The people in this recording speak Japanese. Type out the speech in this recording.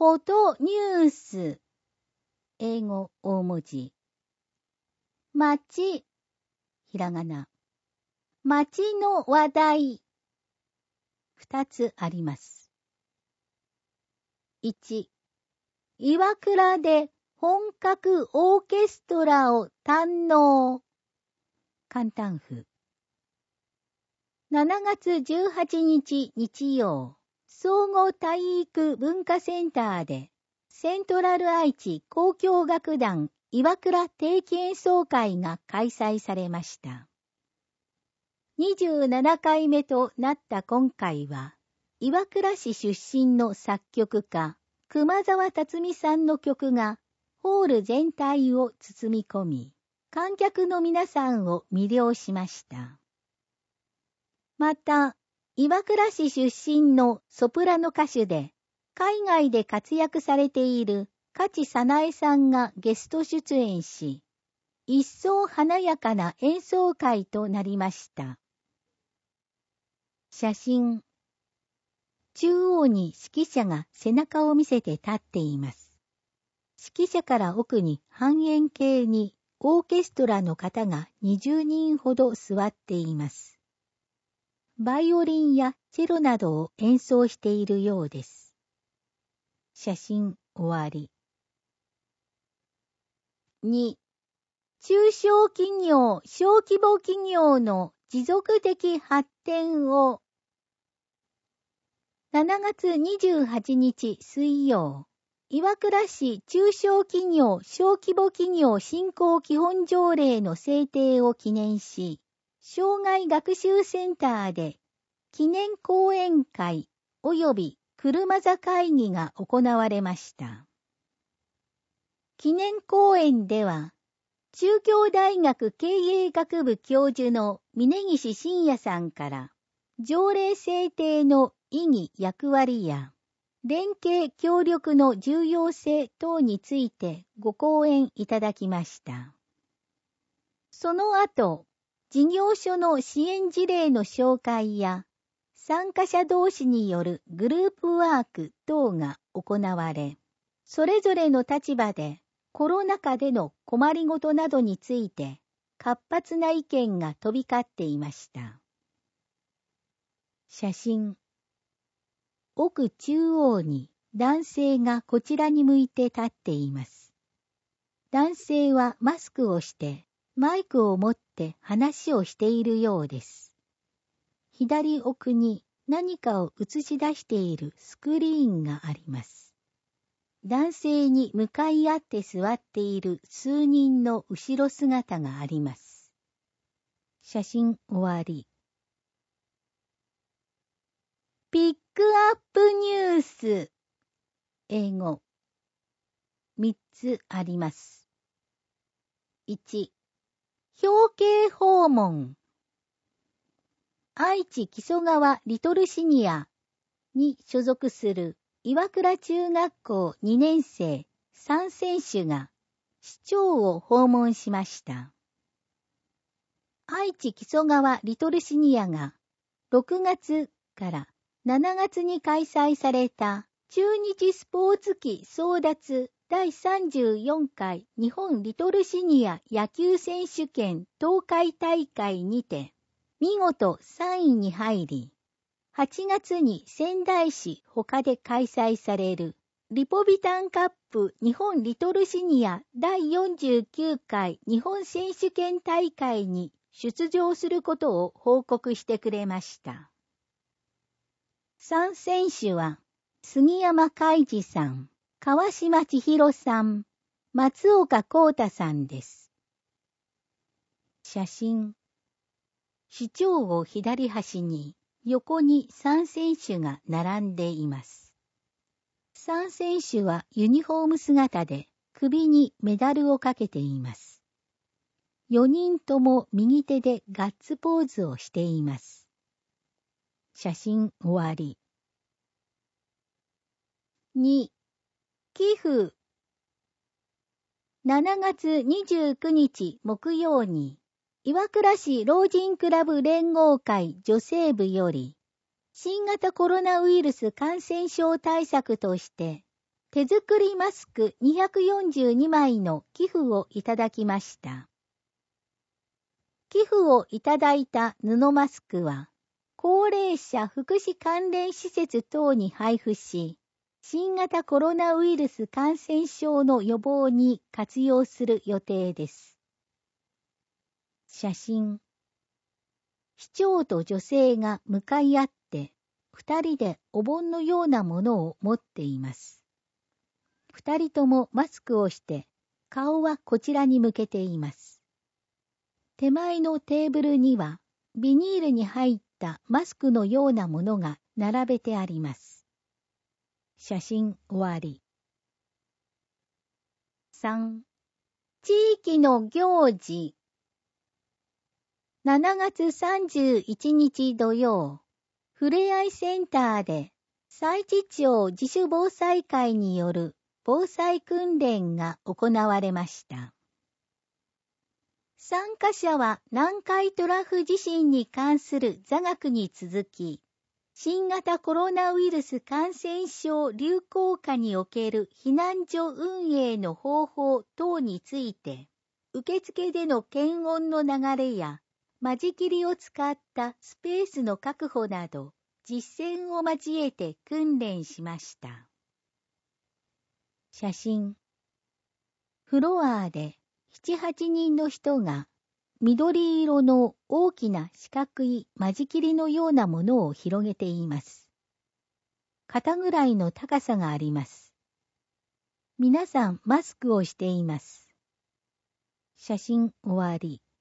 フォトニュース。英語大文字。街、ひらがな。街の話題。2つあります。1、岩倉で本格オーケストラを堪能。簡単譜。7月18日日曜、総合体育文化センターで、セントラル愛知交響楽団岩倉定期演奏会が開催されました。27回目となった今回は、岩倉市出身の作曲家、熊沢辰巳さんの曲が、ホール全体を包み込み、観客の皆さんを魅了しました。また、岩倉市出身のソプラノ歌手で、海外で活躍されている勝早苗さんがゲスト出演し、一層華やかな演奏会となりました。写真。中央に指揮者が背中を見せて立っています。指揮者から奥に半円形にオーケストラの方が20人ほど座っています。バイオリンやチェロなどを演奏しているようです。写真終わり。2、中小企業・小規模企業の持続的発展を。7月28日水曜、岩倉市中小企業・小規模企業振興基本条例の制定を記念し、障害学習センターで記念講演会及び車座会議が行われました。記念講演では、中京大学経営学部教授の峯岸信也さんから、条例制定の意義役割や、連携協力の重要性等についてご講演いただきました。その後、事業所の支援事例の紹介や、参加者同士によるグループワーク等が行われ、それぞれの立場でコロナ禍での困りごとなどについて活発な意見が飛び交っていました。写真。奥中央に男性がこちらに向いて立っています。男性はマスクをしてマイクを持って話をしているようです。左奥に何かを映し出しているスクリーンがあります。男性に向かい合って座っている数人の後ろ姿があります。写真終わり。ピックアップニュース。英語。3つあります。1、表敬訪問。愛知木曽川リトルシニアに所属する岩倉中学校2年生3選手が市長を訪問しました。愛知木曽川リトルシニアが6月から7月に開催された中日スポーツ期争奪第34回日本リトルシニア野球選手権東海大会にて見事3位に入り、8月に仙台市他で開催されるリポビタンカップ日本リトルシニア第49回日本選手権大会に出場することを報告してくれました。3選手は杉山海二さん、川島千尋さん、松岡幸太さんです。写真。市長を左端に横に3選手が並んでいます。3選手はユニフォーム姿で首にメダルをかけています。4人とも右手でガッツポーズをしています。写真終わり。2、寄付。7月29日木曜に、岩倉市老人クラブ連合会女性部より、新型コロナウイルス感染症対策として、 手作りマスク242枚の寄付をいただきました。寄付をいただいた布マスクは、高齢者福祉関連施設等に配布し、新型コロナウイルス感染症の予防に活用する予定です。写真。市長と女性が向かい合って、二人でお盆のようなものを持っています。二人ともマスクをして、顔はこちらに向けています。手前のテーブルには、ビニールに入ったマスクのようなものが並べてあります。写真終わり。3. 地域の行事。7月31日土曜、ふれあいセンターで、佐知町自主防災会による防災訓練が行われました。参加者は南海トラフ地震に関する座学に続き、新型コロナウイルス感染症流行下における避難所運営の方法等について、受付での検温の流れや、間仕切りを使ったスペースの確保など、実践を交えて訓練しました。写真。フロアで7、8人の人が、緑色の大きな四角い間仕切りのようなものを広げています。肩ぐらいの高さがあります。皆さんマスクをしています。写真終わり。